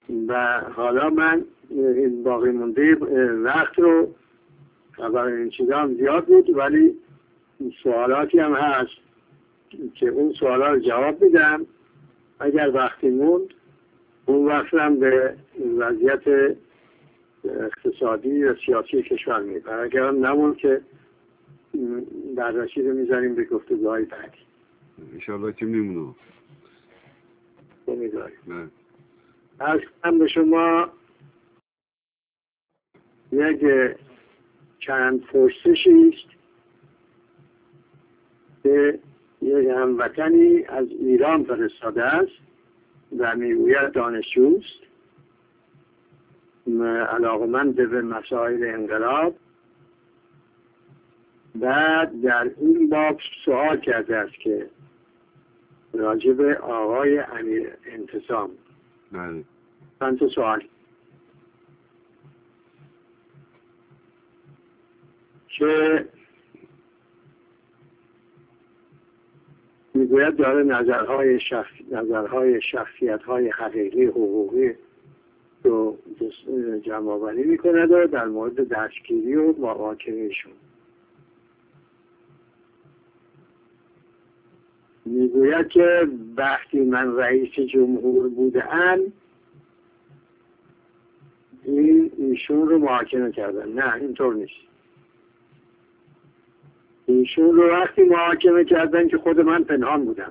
و حالا من این باقی مونده وقت رو برای این چیزا هم زیاد بود، ولی سوالاتی هم هست که اون سوالا رو جواب میدم. اگر وقتی موند اون وقت هم به وضعیت اقتصادی و سیاسی کشور میبرم. اگر هم نموند که بررسی رو میذاریم به گفتگوهای بعدی. انشاءالله که میمونم. امیدواریم. عرض کنم به شما یک چند پرسشی است که یک هموطنی از ایران فرستاده است و میگوید دانشجوست، علاقه‌مند به مسائل انقلاب، بعد در این باب سوال کرده است که راجب آقای امیر انتظام. بله. چند سوال که میگوید داره نظرهای شخصیت‌های حقیقی حقوقی رو جمع آوری می‌کند و در مورد دستگیری و محاکمه‌شون میگوید که وقتی من رئیس جمهور بودم ایشون رو محاکمه کردن. نه، اینطور نیست. ایشون رو وقتی محاکمه کردن که خود من پنهان بودم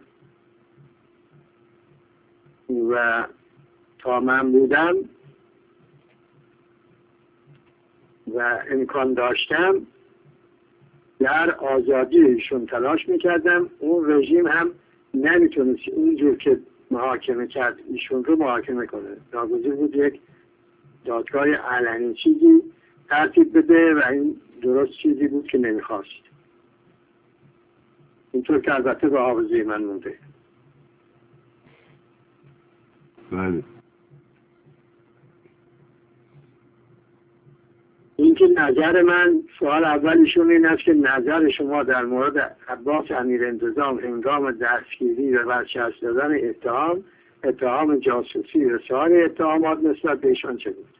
و تا من بودم و امکان داشتم در آزادی ایشون تلاش میکردم. اون رژیم هم نمیتونست اینجور که محاکمه کرد ایشون رو محاکمه کنه. ناگزیر بود یک دادگاه علنی چیزی ترتیب بده و این درست چیزی بود که نمیخواست. اینطور که البته به حافظه من مونده. بله. این که نظر من، سوال اولیشون این است که نظر شما در مورد عباس امیر انتظام هنگام دستگیری و برچسب دادن اتهام جاسوسی و سایر اتهامات نسبت به ایشان چه بود؟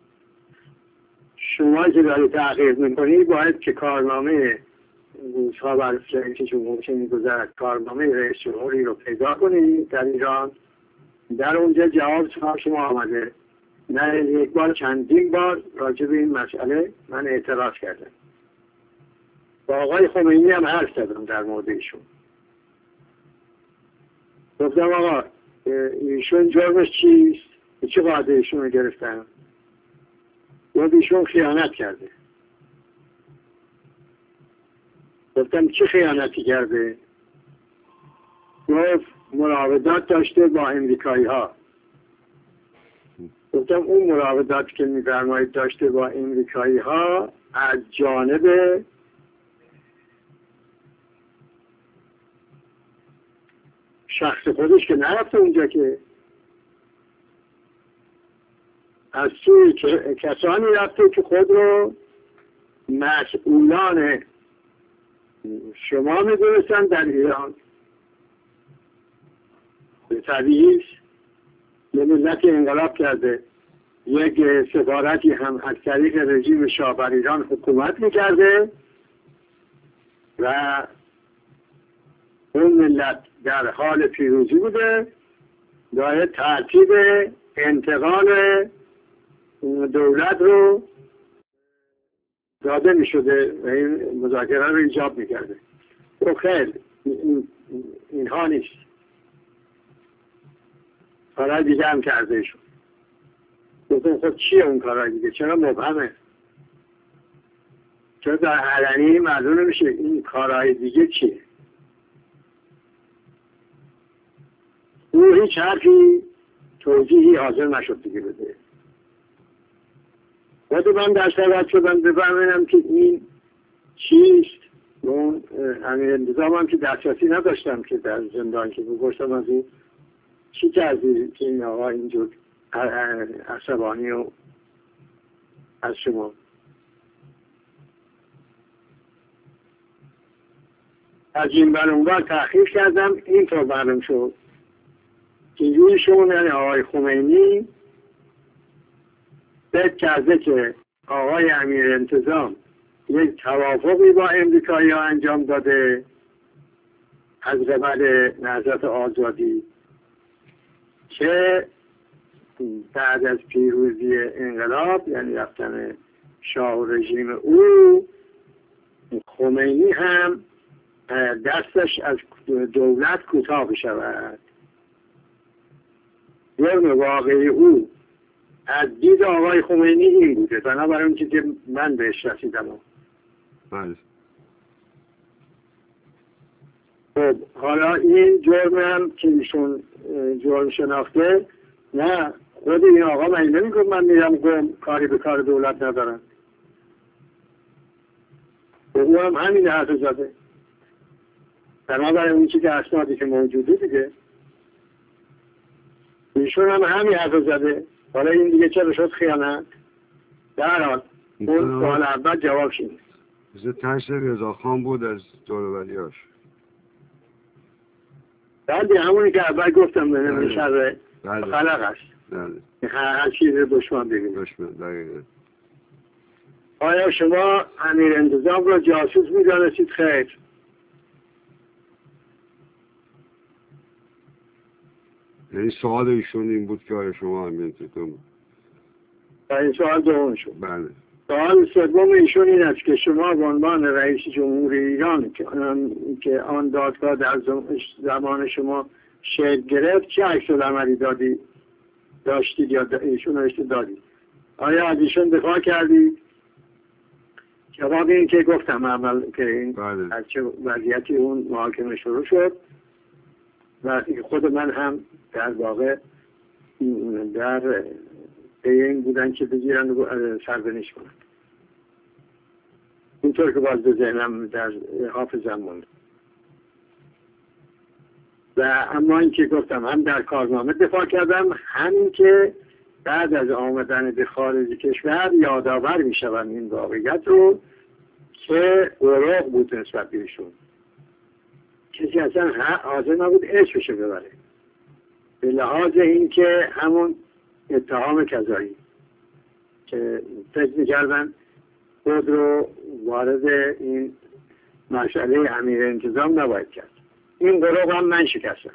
شما که دارید تحقیق میکنید باید که کارنامه روزها بر رئیس جمهور که میگذرد، کارنامه رئیس جمهوری رو پیدا کنید در ایران. در اونجا جواب شما آمده. نه یک بار، چندین بار راجع به این مسئله من اعتراض کردم. با آقای خمینی هم حرف زدم در مورد ایشون. گفتم آقا ایشون جرمش چیست؟ به چه قاعده ایشون رو گرفتن؟ گفت ایشون خیانت کرده. گفتم چه خیانتی کرده؟ گفت مراودات داشته با امریکایی ها. گفتم اون مراودات که می‌فرمایید داشته با امریکایی ها از جانب شخص خودش که نرفته اونجا، که از سوی کسانی رفته که خود رو مسئولان شما می‌دونستن در ایران. به طبیعی یه ملت انقلاب کرده، یک سفارتی هم از طریق رژیم شاه بر ایران حکومت میکرده و اون ملت در حال پیروزی بوده، باید ترتیب انتقال دولت رو داده میشده و این مذاکره رو ایجاب میکرده. تو خیلی اینها نیست، کارهای دیگه هم کرده ایشون. گفتم خب چیه اون کارهای دیگه؟ چرا مبهمه؟ چرا در علنی معلوم نمیشه این کارهای دیگه چیه؟ او هیچ حرفی توضیحی حاضر نشد دیگه بده. خود من در صدت شدم بفهمینم که این چیست. اون امیر انتظام هم که دسترسی نداشتم که در زندان که بگوشتم از این چی کردی که این آقا اینجور عصبانی و از شما. از این بر اونور تحقیق کردم، اینطور معلوم شد که ایشون یعنی آقای خمینی فکر کرده که آقای امیر انتظام یک توافقی با امریکایی ها انجام داده از قبل نهضت آزادی که بعد از پیروزی انقلاب، یعنی رفتن شاه و رژیم او، خمینی هم دستش از دولت کوتاه بشود. جرم واقعی او از دید آقای خمینی این بوده، بنابراین اون که من بهش رسیدم. بله. خب حالا این جرم هم که ایشون جرم شناخته، نه خود این آقا من نمیگم من میرم گم کاری به کار دولت ندارم. او هم همین حرف زده. بنابراین اون چی که اسنادی که موجوده دیگه، ایشون هم همین حرف زده. حالا این دیگه چرا شد خیانت؟ در حال اون سوال اول جواب شد. مثل تنش رضاخان بود از دوروبریاش. بله همونی که اول گفتم به شر خلق است. بله. هر چیز دشمن بگیم. دشمن دقیقه. آیا شما امیر انتظام را جاسوس می‌دانستید؟ خیر. یعنی سوال ایشون این بود که آیا شما امیر انتظام؟ این سوال دوم شد. بله. سوال سوم ایشون این است که شما به عنوان رئیس جمهوری ایران که آن دادگاه در زمان شما شکل گرفت، چه عکس‌العملی داشتید یا ایشون رو دادید؟ آیا از ایشون دفاع کردید؟ جواب این که گفتم اول که این از چه وضعیتی اون محاکمه شروع شد و خود من هم در واقع در این بودن که بگیرن و سرزنش کنن. اینطور که باز به ذهنم در حافظم موند. و اما این که گفتم هم در کارنامه دفاع کردم، همین که بعد از آمدن به خارج کشور یادآور می شوم این واقعیت رو که اوراق بود نسبت بهشون. کسی اصلا حاضر نبود اسمشو ببره به لحاظ این که همون اتهام کذایی که فکر می‌کردن خود رو وارد این مسئله امیر انتظام نباید کرد. این گروه هم من شکستم.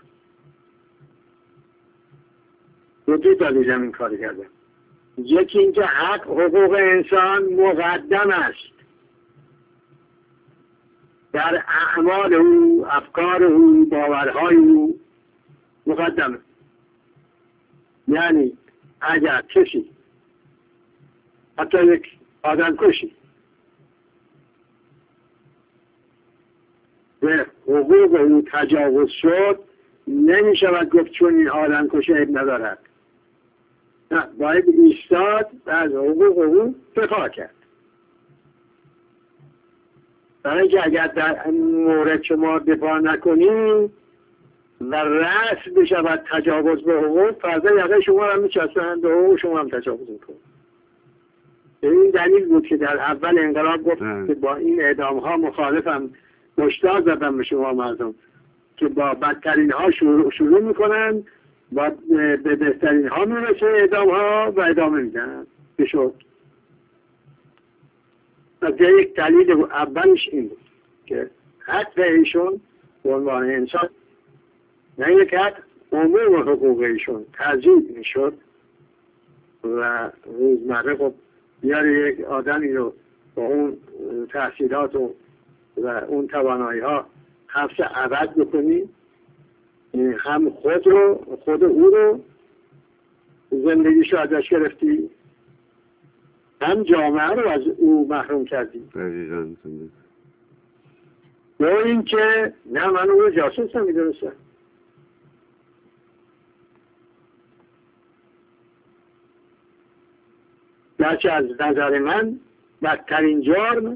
دو دلیلم این کار کردم. یکی اینکه حق حقوق انسان مقدم است در اعمال او، افکار او، باورهای او مقدمه. یعنی اگر کسی حتی یک آدم کشی به حقوق او تجاوز شد، نمی شود گفت چون این آدم کشی عیب ندارد. نه، باید ایستاد و از حقوق او دفاع کرد. برای اینکه اگر در مورد شما دفاع نکنیم و رأس بشود تجاوز به حقوق، فردا یقه شما هم میچستند و حقوق شما هم تجاوز میکنند. این دلیل بود که در اول انقلاب گفت که با این اعدام ها مخالفم، مشتاق زدم به شما مردم که با بدترین ها شروع میکنن و به بهترین ها میرسه اعدام ها و ادامه میدن. بشد از یک دلیل اولش این بود که حق ایشون به عنوان انسان، نه یک حق عموم حقوق ایشون تضییع میشد و روزمره خب بیاری یک آدمی رو با اون تحصیلات و اون توانایی ها حبس ابد بکنی، هم خود او رو زندگیشو ازش گرفتی، هم جامعه رو از او محروم کردی. و این که نه، من او رو جاسوس نمی‌دونستم. گرچه از نظر من بدترین جرم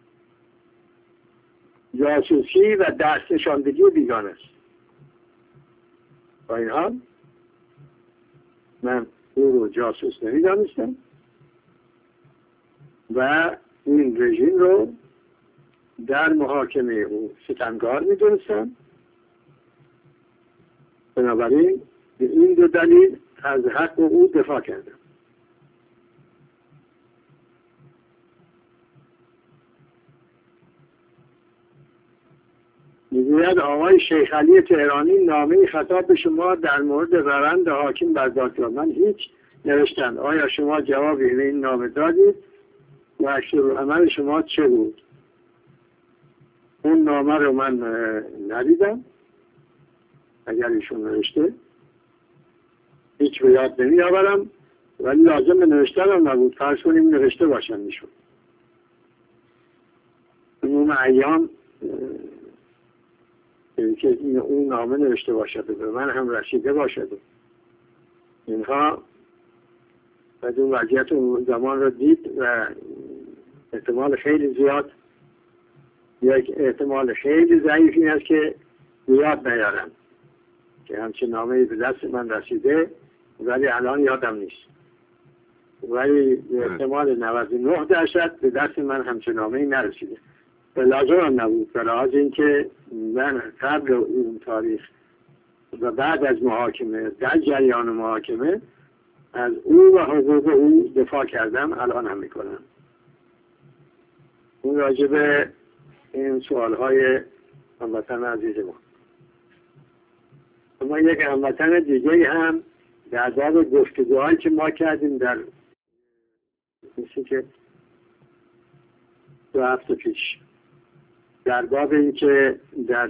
جاسوسی و دست نشاندگی بیگانه است. با این حال من او رو جاسوس نمی‌دانستم و این رژیم رو در محاکمه او ستمگار می‌دونستم. بنابراین به این دو دلیل از حق او دفاع کردم. میگوید آقای شیخ علی تهرانی نامه خطاب به شما در مورد روند حاکم بر دادگاه. من هیچ نوشتم. آیا شما جوابی به این نامه دادید و عکس‌العمل شما چه بود؟ اون نامه رو من ندیدم. اگر ایشون نوشته هیچ به یاد نمی آورم، ولی لازم به نوشتن هم نبود. فرض کنیم نوشته باشن ایشون. اون ایام که اون نامه نوشته باشد و به من هم رسیده باشد. اینها بعد اون وضعیت اون زمان رو دید و احتمال خیلی زیاد، یک احتمال خیلی ضعیف این است که یاد نیارم که همچین نامه‌ای به دست من رسیده، ولی الان یادم نیست. ولی احتمال 99% به دست من همچین نامه‌ای نرسیده. لازم هم نبود، به لحاظ اینکه من قبل اون تاریخ و بعد از محاکمه، در جریان محاکمه، از او و حقوق او دفاع کردم، الان هم میکنم. اون راجع به این سوالهای هموطن عزیز ما. اما یک هموطن دیگه هم در باب گفتگوهایی که ما کردیم در مثل که 2 هفته پیش، در باب این که در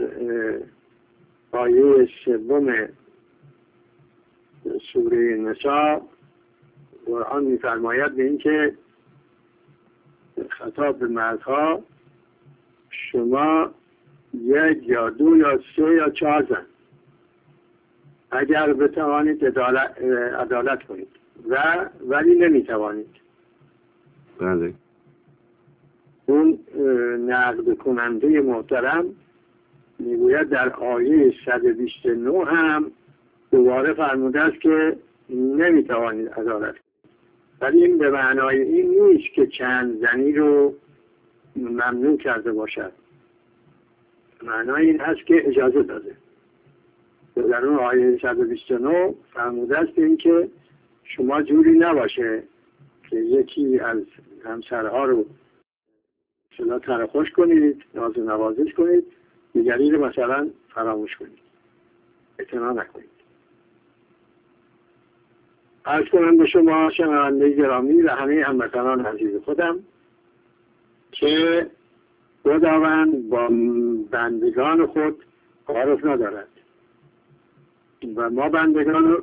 آیه 3 سوره نساء قرآن می‌فرماید به این که خطاب به مردها شما 1 یا 2 یا 3 یا 4 زن اگر بتوانید عدالت کنید ولی نمیتوانید. بله. اون نقد کننده محترم میگوید در آیه 129 هم دوباره فرموده است که نمیتوانید عدالت کنید. ولی این به معنای این نیست که چند زنی رو ممنوع کرده باشد. معنای این هست که اجازه داده. در اون آیه 129 فرموده است این که شما جوری نباشه که یکی از همسرها رو شما ترخوش کنید، ناز و نوازش کنید، دیگری رو مثلا فراموش کنید، اعتنا نکنید. عرض کنم به شما شنونده گرامی و همه هموطنان عزیز خودم که خداوند با بندگان خود تعارف ندارد و ما بندگان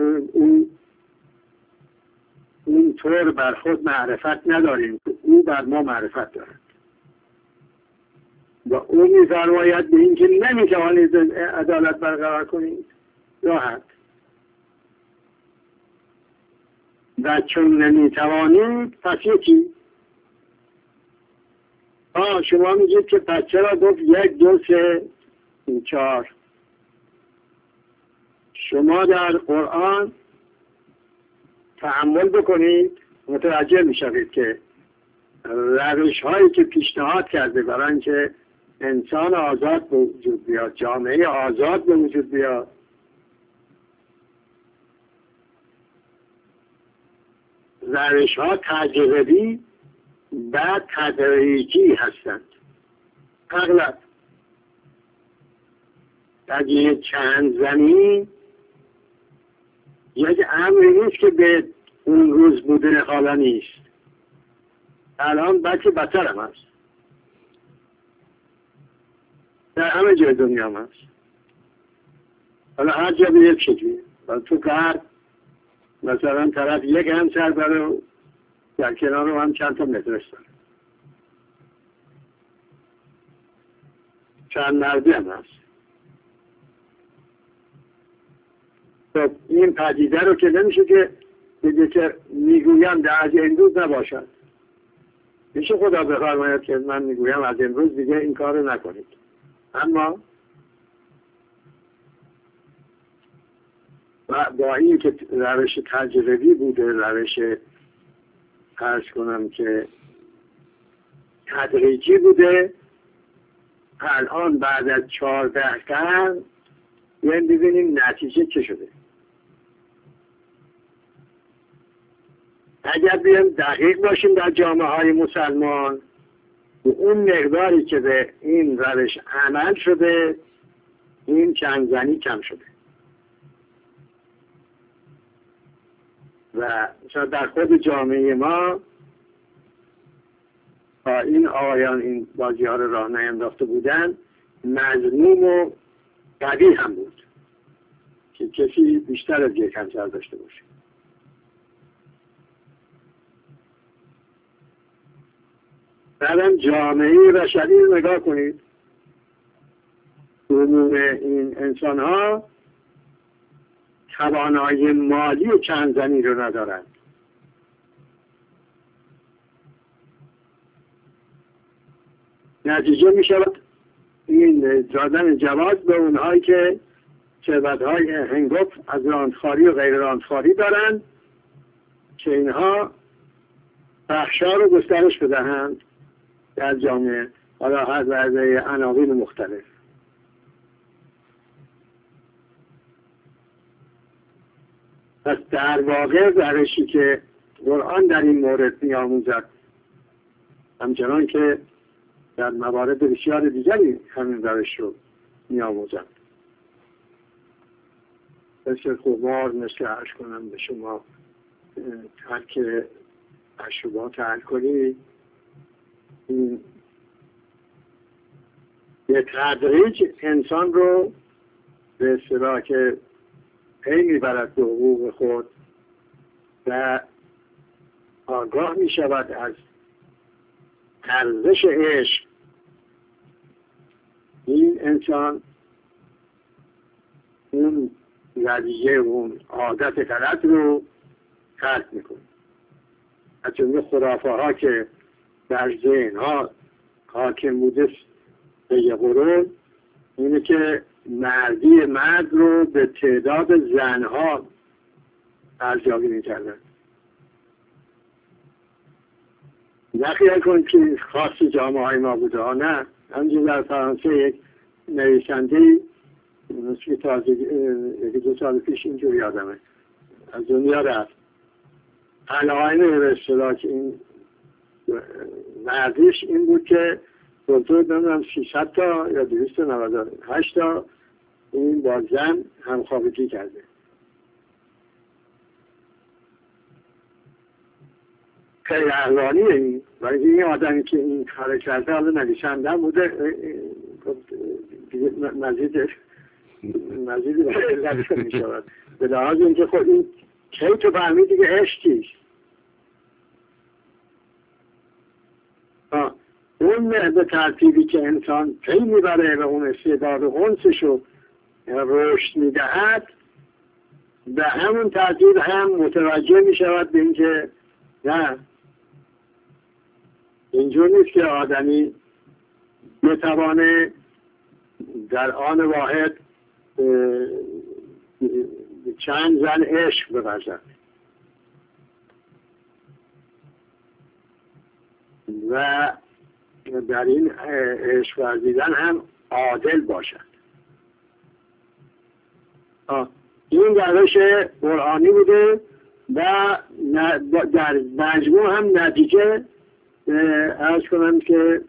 اون طور بر خود معرفت نداریم که او بر ما معرفت دارد و او می‌فرماید به این که نمی‌توانید عدالت برقرار کنید راحت و چون نمی‌توانید پس یکی شما میگید که بچه را گفت 1 2 3 4. شما در قرآن تأمل بکنید متوجه میشوید که روش هایی که پیشنهاد کرده برای اینکه انسان آزاد به وجود بیاد، جامعه آزاد به وجود بیاد، روش ها تجربی و تدریجی هستند. اغلب اگه چند زنی یک امری نیست که به اون روز بودن حالا نیست. الان بلکه بدتر هم هست. در همه جای دنیا هم هست. حالا هر جا به یک شکلی. تو کار مثلا طرف یک همسر داره در کنار هم چند تا مدرسه داره. چند مردی هم هست. خب این پدیده رو که نمیشه که بگه که میگویم در از امروز نباشد. میشه خدا بفرماید که من میگویم از امروز دیگه این کار رو نکنید. اما با این که روش تجربی بوده، روش عرض کنم که تدریجی بوده، الان بعد از 14 قرن بیایم ببینیم نتیجه چه شده. اگر بیایم دقیق باشیم در جامعه های مسلمان، اون مقداری که به این روش عمل شده این چند زنی کم شده و شاید در خود جامعه ما با این آقایان این بازی ها رو راه نینداخته بودن مظلوم و قوی هم بود که کسی بیشتر از یک همسر داشته باشه. بعدم جامعه بشری رو نگاه کنید، عموم این انسان ها توانایی مالی چند زنی رو ندارند. نتیجه می شود این دادن جواز به اونهایی که ثروت‌های هنگفت از راندخواری و غیر راندخواری دارند که اینها فحشا رو گسترش بدهند در جامعه، حالا هر وضعه عناوین مختلف. پس در واقع روشی که قرآن در این مورد می‌آموزد، همچنان که در موارد بسیار دیگری همین روش رو می‌آموزد. مثل خمار، مثل عرض کنم به شما ترک مشروبات الکلی، به تدریج انسان رو به اصطلاح که پی میبرد به حقوق خود و آگاه می شود از ارزش عشق. این انسان اون رویه، اون عادت غلط رو ترک میکنه. از جمله خرافه ها که در ذهن ها حاکم بوده به یه قرون، اینه که مردی مرد رو به تعداد زنها ارزیابی میکردن. نخیال کن که خاص جامعه های ما بوده ها، نه. همچنین در فرانسه یک نویسنده مثل تازه 2 سال پیش اینجور یادمه از دنیا رفت، علائم به اصطلاح که این مردیش این بود که دکتر نمیدونم 300 تا یا 298 تا این با زن همخوابگی کرده. خیلی احوانیه این، ولی این آدمی که این کار کرده حالا نویسنده بوده، مزید لبسه می شود به لحاظ اینکه خود این کی تو فهمیدی که عشق چیست. اون به ترتیبی که انسان پی میبره و اون استعداد و انسش رو رشد میدهد، به همون ترتیب هم متوجه میشود به اینکه نه، اینجور نیست که آدمی بتوانه در آن واحد چند زن عشق بورزد و در این عشق ورزیدن هم عادل باشد. این روش قرآنی بوده و در مجموع هم نتیجه عرض کنم که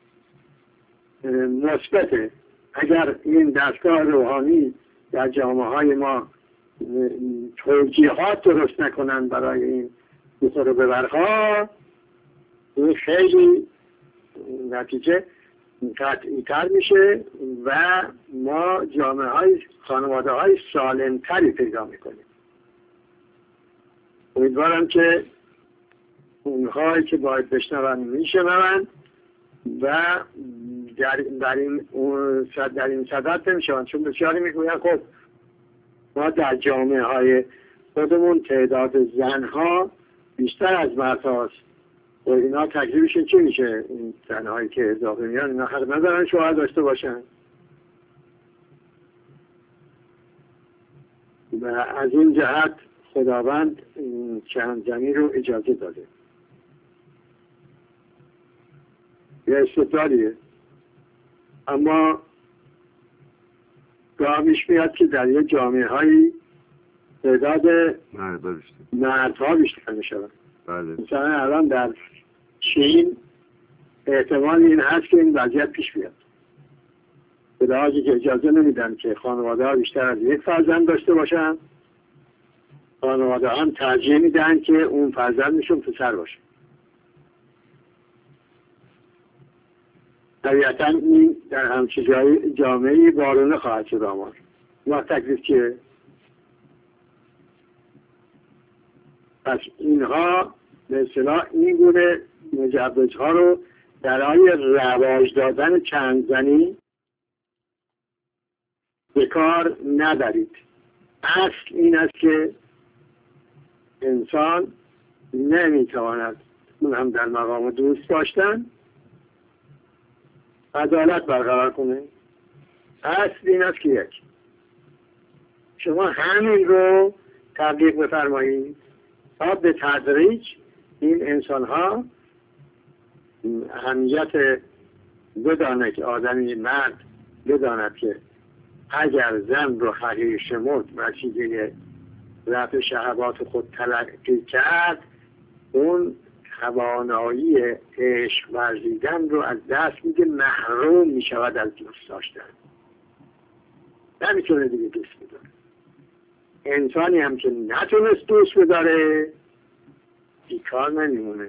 مثبته. اگر این دستگاه روحانی در جامعه های ما توجیهات درست نکنن برای این بخور به برها، این خیلی نتیجه قطعی تر میشه و ما جامعه های خانواده های سالم تری پیدا میکنیم. امیدوارم که اونهایی که باید بشنون میشنون و در این صدت نمیشون، چون بسیاری میگوین خب ما در جامعه های خودمون تعداد زنها بیشتر از مرد هاست و اینا تکلیفش چی میشه؟ این زنهایی که اضافه میان اینا حق ندارن شوهر داشته باشن و از این جهت خداوند چند زنی رو اجازه داده. یه استدلالیه، اما گاهیش میاد که در یه جامعه هایی تعداد مردها بیشتر میشود. مثلا الان در چین احتمال این هست که این وضعیت پیش بیاد. به لحاظی که اجازه نمیدن که خانواده ها بیشتر از یک فرزند داشته باشن، خانواده هم ترجیح میدن که اون فرزندشون پسر باشه. طبیعتا این در همچه جامعه‌ای وارونه خواهد شد آمار. ما تکلیف چیه؟ پس اینها به اصطلاح این گونه مجوزها رو برای رواج دادن چند زنی به کار نبرید. اصل این است که انسان نمیتواند، اون هم در مقام دوست داشتن، عدالت برقرار کنه. اصل این است که یک، شما همین رو تبلیغ بفرمایید تا به تدریج این انسان ها اهمیت بدانه که آدمی مرد بداند که اگر زن رو حقیر شمرد وسیله رفع شهوات خود تلقی کرد، اون توانایی عشق ورزیدن رو از دست میده، محروم میشود از دوست داشتن، نمیتونه دیگه دوست بداره. انسانی هم که نتونست دوست بداره بیکار نمیمونه،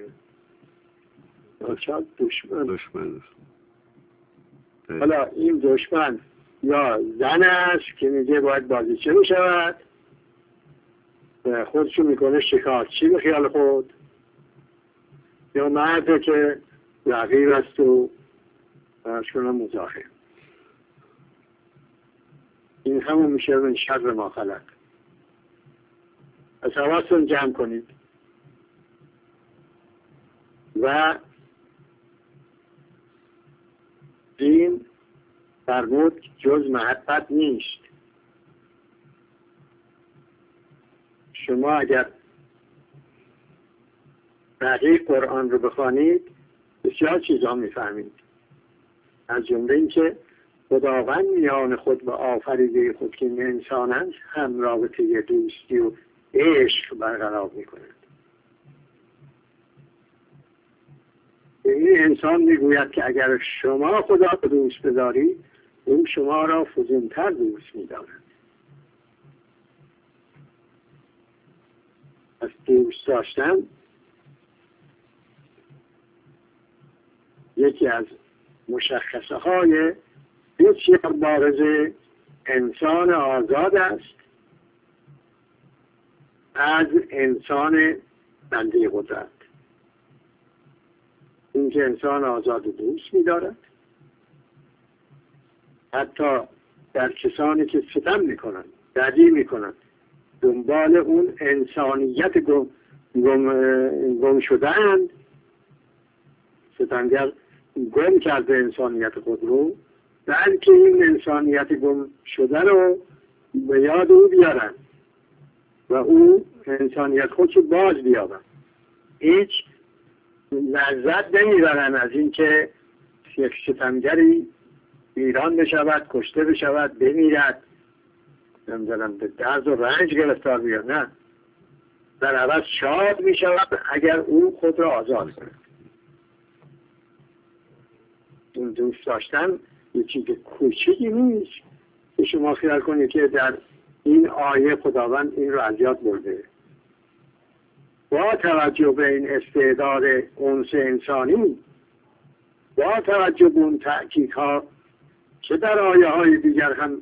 دشمن. حالا این دشمن یا زن است که میگه باید بازیچه بشود، خودشو میکنه شکارچی به خیال خود، یا مرده که رقیب است و شونه مزاحم. این همون میشه من شر ما خلق. از حواستون جمع کنید و دین فرمود جز محبت نیست. شما اگر بقیه قرآن رو بخوانید بسیار چیزا میفهمید، از جمله این که خداوند میان خود و آفریده خود که انسانند هم رابطه دوستی و عشق برقرار میکنند. این انسان میگوید که اگر شما خدا رو دوست بدارید اون شما را فزونتر دوست میدارد. از دوست داشتن یکی از مشخصه های بسیار بارز انسان آزاد است از انسان بنده قدرت. این که انسان آزاد دوست می‌دارد، حتی در کسانی که ستم می‌کنند، بدی می‌کنند، دنبال اون انسانیت گم شده‌اند. ستمگر گم کرده انسانیت خود رو، بلکه این انسانیت گم شده رو به یاد او بیارن و او انسانیت خودشو باز بیابن. هیچ لذت نمیبرن از اینکه یک ستمگری ایران بشود، کشته بشود، بمیرد، نمیدونم به درد و رنج گرفتار بیاد. نه، در عوض شاد میشود اگر او خود را آزاد کنه. این دوست داشتن یه چیز کوچیکی نیست که شما خیال کنید که در این آیه خداوند این رو از یاد برده. با توجه به این استعداد انس انسانی، با توجه به اون تأکیدها که در آیه های دیگر هم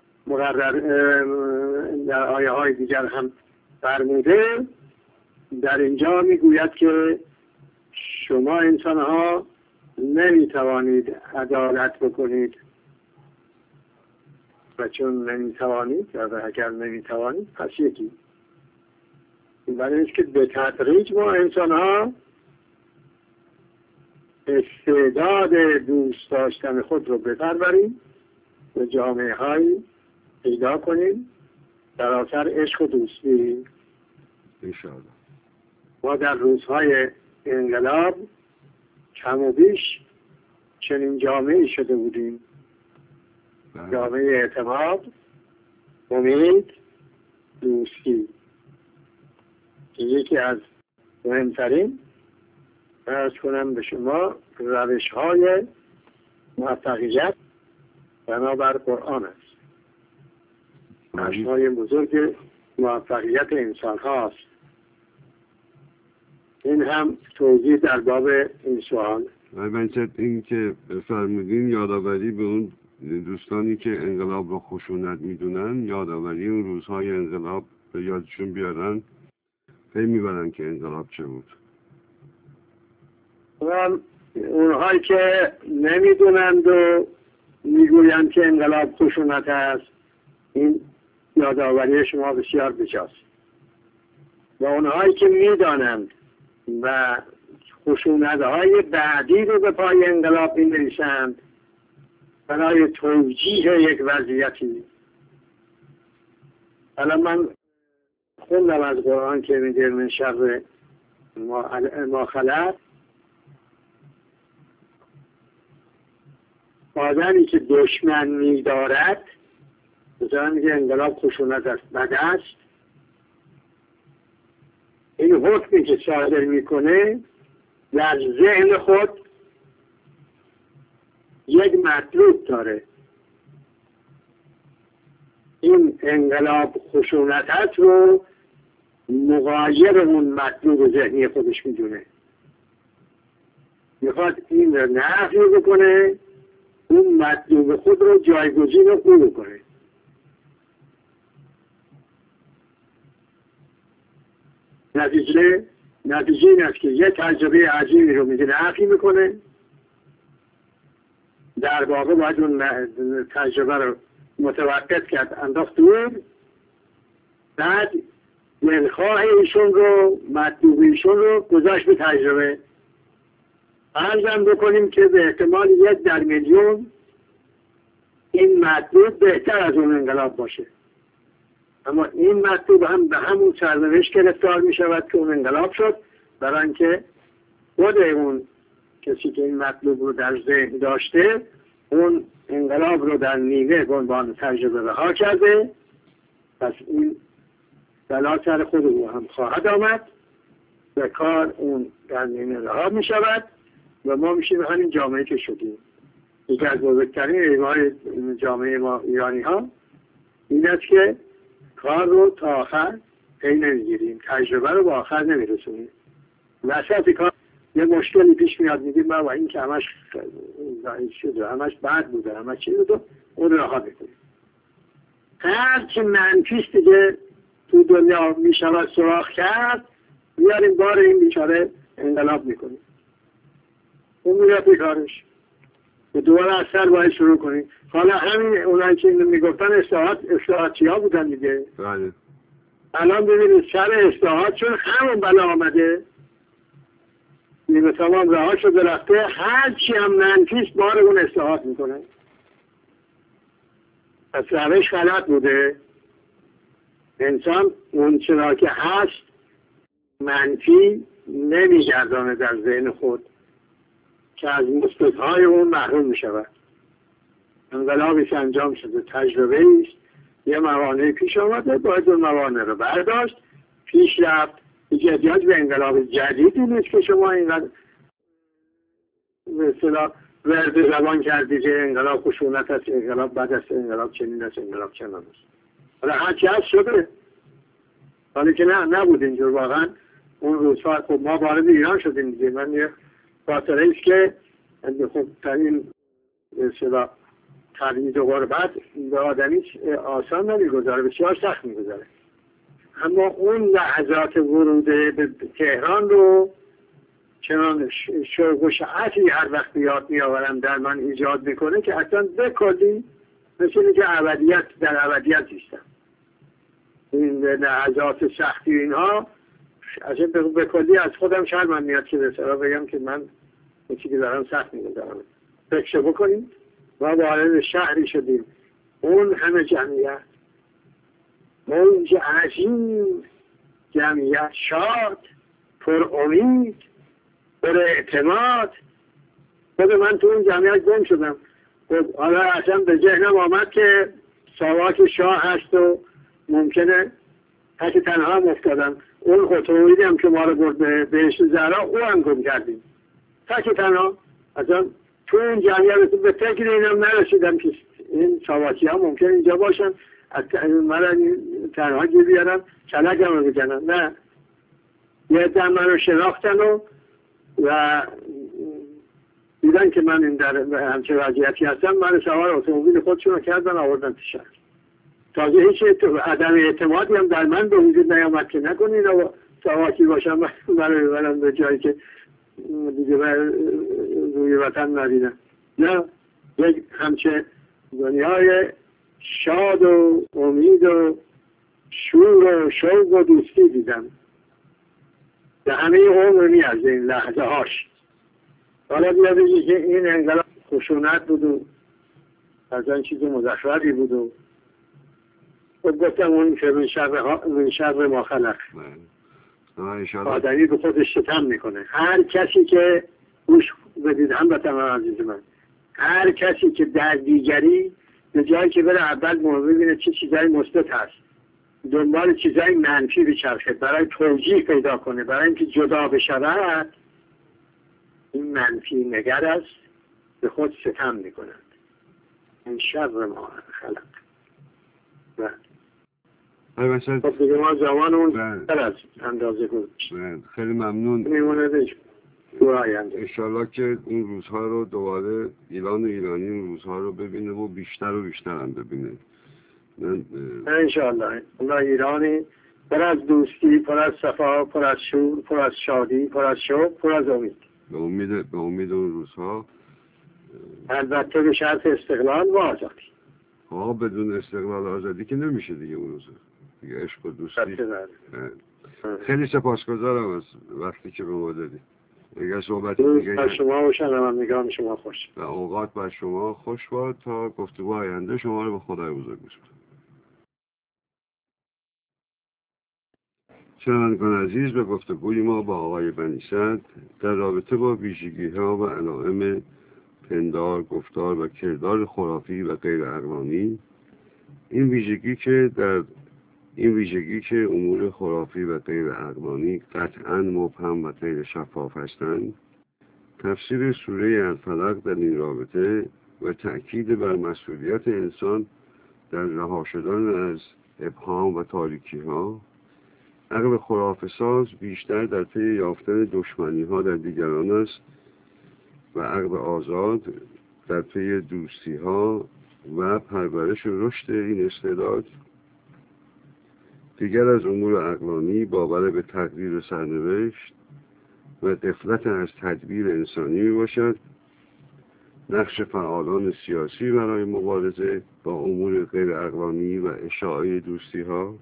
در آیه های دیگر هم فرموده، در اینجا میگوید که شما انسان ها نمیتوانید عدالت بکنید و چون نمیتوانید و اگر نمیتوانید پس یکی. برای اینکه که به تدریج ما انسان ها استعداد دوست داشتن خود رو بپروریم و جامعه هایی پیدا کنیم در اثر عشق و دوستی. انشاءالله. ما در روزهای انقلاب کم و بیش چنین جامعه شده بودیم. جامعه اعتماد، امید، دوستی که یکی از مهمترین ارز کنم به شما روش های موفقیت بنابر قرآن است. بخش‌های بزرگ موفقیت انسان هاست. این هم توضیح در باب این سوال. من این که فرمودین یادآوری به اون دوستانی که انقلاب رو خشونت میدونن، یادآوری اون روزهای انقلاب به یادشون بیارن، پی میبرن که انقلاب چه بود. اونهایی که نمیدونند و میگویند که انقلاب خشونت است، این یادآوری شما بسیار بجاست. و اونهایی که میدانند و خشونت‌های بعدی رو به پای انقلاب می‌نویسند برای توجیه یک وضعیتی. الان من خوندم از قرآن که میگه من شر ما خلق، آدمی که دشمن می‌دارد، مثلا میگه انقلاب خشونت است، بد است. این حکمی که صادر میکنه در ذهن خود یک مطلوب داره. این انقلاب خشونت است رو مغایر اون مطلوب ذهنی خودش میدونه. میخواد این رو نفی بکنه، اون مطلوب خود رو جایگزین او بکنه. نتیجه این است که یک تجربه عظیمی رو میگه نفی میکنه، در واقع باید اون تجربه رو متوقف کرد، انداخت دور، بعد دلخواه ایشون رو، مطلوب ایشون رو گذاشت به تجربه. فرض بکنیم که به احتمال 1 در میلیون این مطلوب بهتر از اون انقلاب باشه، اما این مطلوب هم به همون سرنوشت گرفتار می شود که اون انقلاب شد، برای اینکه خود اون کسی که این مطلوب رو در ذهن داشته اون انقلاب رو در نیمه به عنوان تجربه رها کرده. پس این بلا سر خود او هم خواهد آمد و کار اون در نیمه رها می شود و ما میشیم همین جامعه که شدیم. یکی از بزرگترین ایوهای جامعه ما ایرانی ها این است که کار رو تا آخر پی نمیگیریم، تجربه رو با آخر نمیرسونیم. وسط کار یه مشکلی پیش میاد، میگیم ما این که همش شده، همش بد بوده، همش چی بوده، اون رها بکنیم. هرچی منفیست دیگه تو دنیا میشود سراغ کرد، بیاریم بار این بیچاره انقلاب میکنیم. اون میره پیکارش به دوباره از سر باید شروع کنیم. حالا همین اونایی که میگفتن اصلاحاتی ها بودن دیگه. بله. الان ببینید سر اصلاحات چون همون بلا آمده، نیمه تمام رها شده رفته، هرچی هم منفیست بار اون اصلاحات میکنه. پس روش غلط بوده. انسان اون چرا که هست منفی نمیگردانه در ذهن خود که از مثبت‌های اون محروم می شود. انقلابی که انجام شده تجربه است، یه موانعی پیش آمده، باید اون موانع رو برداشت، پیش رفت. دیگه احتیاج به انقلاب جدیدی نیست که شما اینقدر به اصطلاح ورد زبان کردی که انقلاب خشونت است، انقلاب بد است، انقلاب چنین است، انقلاب چنان است. حالا هرچی هست شده، حالا که نبود اینجور. واقعا اون روزها خب ما وارد ایران شدیم دیگه. من یه خاطره ایست که خب در این اصطلاح تبعید و غربت به آدمی آسان نمیگذاره، بسیار سخت میگذاره. اما اون لحظات ورود به تهران رو چنان شوق و شعفی هر وقت یاد میآورم در من ایجاد میکنه که اصلا بکلی مثل اینکه ابدیت در ابدیت زیستم. این لحظات سختی اینها اصلا بکلی از خودم شرمم میاد که بسرا بگم که من یکی که دارم سخت میگذارم. فکر بکنیم ما وارد شهری شدیم، اون همه جمعیت، موج عظیم، جمعیت شاد، پر امید، پر اعتماد. خود من تو اون جمعیت گم شدم. حالا اصلا به ذهنم آمد که ساواک شاه هست و ممکنه تک تنها هم افتادم. اون اتومبیلی هم که ما رو برد به بهشت زهرا او هم گم کردیم تک تنها. اصلا تو اون جمعیت به فکر اینم نرسیدم که این ساواکی ها ممکن اینجا باشن، من تنها گیر بیارم کلکم رو بزنن. نه، یه عده من رو شناختن و دیدن که من این در همچه وضعیتی هستم، من سوار اتومبیل خودشون رو کردن آوردن تو شهر. تازه هیچ عدم اعتمادی هم در من به وجود نیامد که نکنه اینا ساواکی باشن من رو ببرن به جایی که دیگه روی وطن ندیدن. نه، یک همچه دنیای شاد و امید و شور و شوق و دوستی دیدم به همه عمر میارزه این لحظه هاش. حالا بیا بگی که این انقلاب خشونت بود و از این چیز مزخرفی بود و گفتم اون که من شر ما خلق، آدمی به خودش ستم میکنه. هر کسی که گوش بدید هموطنان عزیز من، هر کسی که در دیگری به جایی که بره اول ببینه چه چیزای مثبت هست، دنبال چیزای منفی بچرخه برای توجیه پیدا کنه، برای اینکه جدا بشود، این منفی نگر است، به خود ستم میکنند. این شر ما خلق. خب دیگه ما زمان اون تر از اندازه گذاشت. خیلی ممنون. میمونه دیگه انشالله که اون روزها رو دوباره ایران و ایرانی اون روزها رو ببینه و بیشتر و بیشتر هم ببینه. انشالله الله ایرانی پر از دوستی، پر از صفا، پر از شور، پر از شادی، پر از شوق، پر از امید. به امید اون روزها، البته به شرط استقلال و آزادی. بدون استقلال و آزادی که نمیشه دیگه اون روزها. دیگه عشق و دوستی. خیلی سپاسگزارم از وقتی که به ما دادی. اگر صحبتی دیگه بر شما و شنوندگان شما خوش و اوقات بر شما خوش باد. تا گفتگو آینده شما رو به خدای بزرگ می‌سپارم. شنوندگان عزیز، به گفتگوی ما با آقای بنی‌صدر در رابطه با ویژگی‌ها و علائم پندار، گفتار و کردار خرافی و غیر عقلانی، این ویژگی که امور خرافی و غیر عقلانی قطعاً مبهم و غیر شفاف هستند، تفسیر سوره الفلق در این رابطه و تأکید بر مسئولیت انسان در رها شدن از ابهام و تاریکی ها، عقل خرافه ساز بیشتر در پی یافتن دشمنی ها در دیگران است و عقل آزاد در پی دوستی ها و پرورش و رشد این استعداد. دیگر از امور عقلانی باور به تقدیر سرنوشت و غفلت از تدبیر انسانی می باشد. نقش فعالان سیاسی برای مبارزه با امور غیر عقلانی و اشاعه دوستی ها،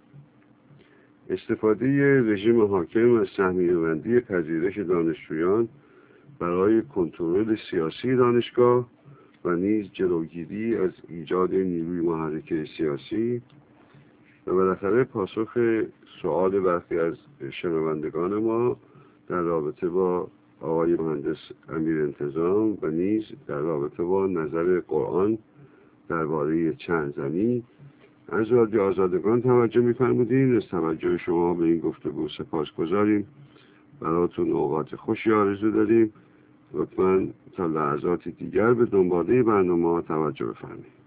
استفاده رژیم حاکم از سهمیه‌بندی پذیرش دانشجویان برای کنترل سیاسی دانشگاه و نیز جلوگیری از ایجاد نیروی محرک سیاسی، و بالاخره پاسخ سؤال برخی از شنوندگان ما در رابطه با آقای مهندس امیرانتظام و نیز در رابطه با نظر قرآن درباره چند زنی. از رادیو آزادگان توجه می‌فرمودین. از توجه شما به این گفتگو سپاسگزاریم. براتون اوقات خوشی آرزو داریم. لطفاً تا لحظات دیگر به دنباله برنامه توجه بفرمایید.